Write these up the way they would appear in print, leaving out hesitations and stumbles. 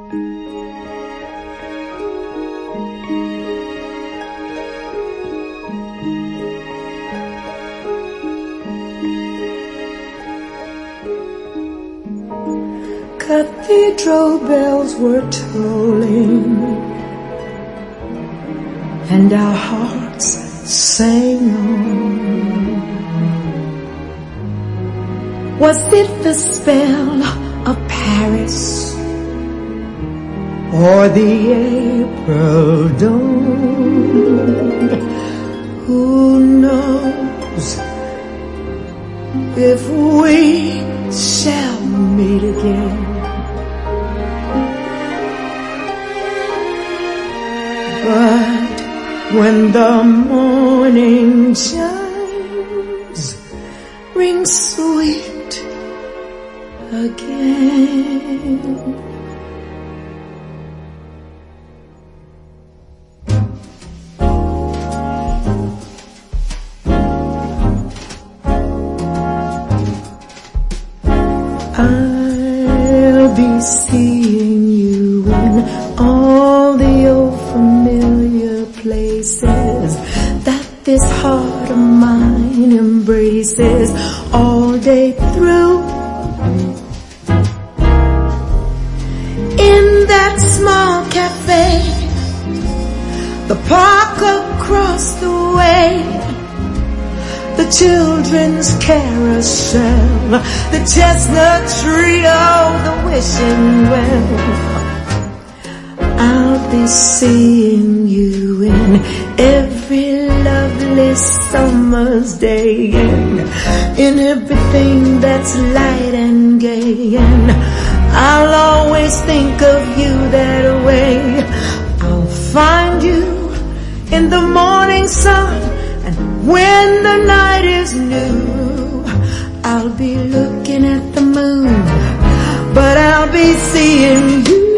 Cathedral bells were tolling, and our hearts sang on. Was it the spell of Paris or the April dawn? Who knows if we shall meet again? But when the morning chimes ring sweet again, I'll be seeing you in all the old familiar places that this heart of mine embraces all day through. In that small cafe, the park across the way, the children's carousel, the chestnut tree, oh, the wishing well. I'll be seeing you in every lovely summer's day, and in everything that's light and gay, and I'll always think of you that way. I'll find you in the morning sun, and when the night is new, I'll be looking at the moon, but I'll be seeing you.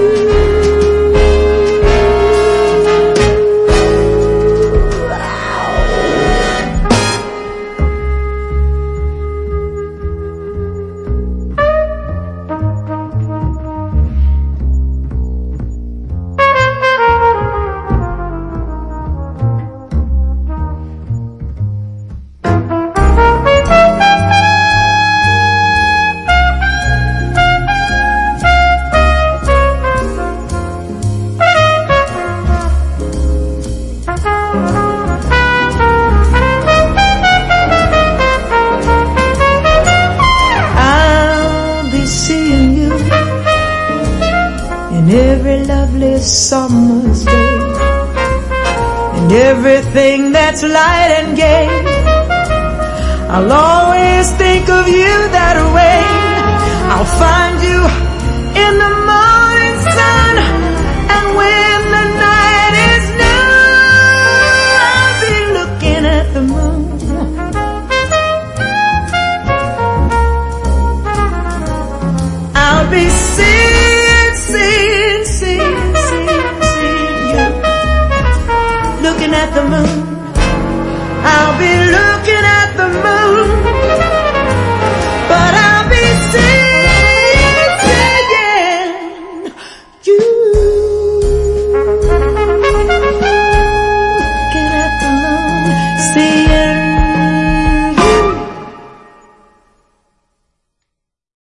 Every lovely summer's day, and everything that's light and gay, I'll always think of you that way. I'll find you in the morning sun, and when the night is new, I'll be looking at the moon. I'll be seeing you, looking at the moon. I'll be looking at the moon.